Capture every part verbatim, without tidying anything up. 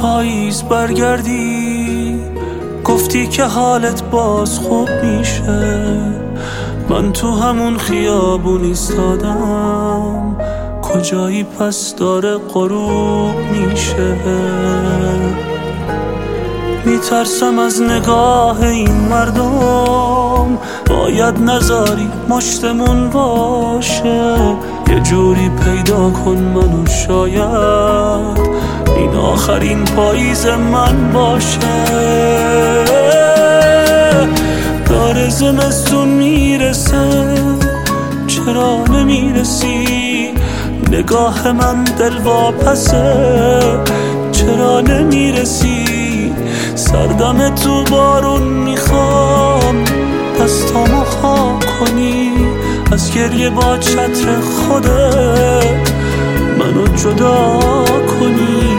پاییز برگردی، گفتی که حالت باز خوب میشه. من تو همون خیابون ایستادم، کجایی پس داره غروب میشه. میترسم از نگاه این مردم، باید نذاری مشتمون باشه. یه جوری پیدا کن منو، شاید این آخرین پاییز من باشه. داره زمستون میرسه، چرا نمیرسی؟ نگاه من دلواپسه، چرا نمیرسی؟ سردم تو بارون میخوام، دستامو خاک کنی، از گریه با چتر خودت منو جدا کنی.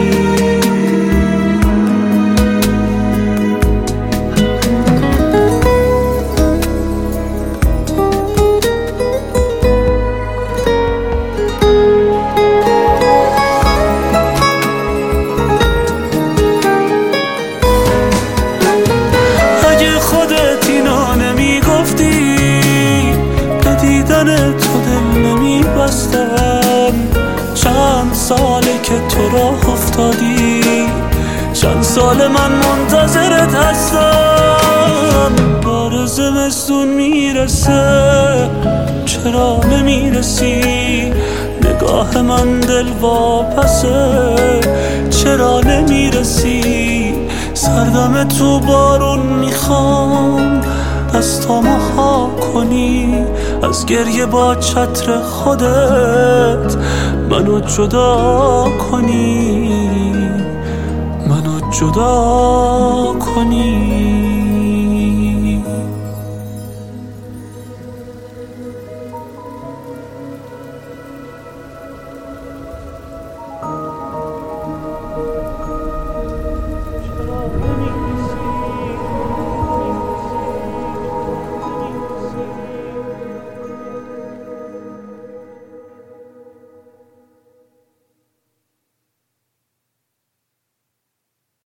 تو دل نمی بستم، چند ساله که تو راه افتادی، چند سال من منتظرت هستم. بار زمستون میرسه، چرا نمیرسی؟ نگاه من دلواپسه، چرا نمیرسی؟ سردم تو بارون میخوام، دستامو خاک کنی، از گریه با چتر خودت منو جدا کنی، منو جدا کنی.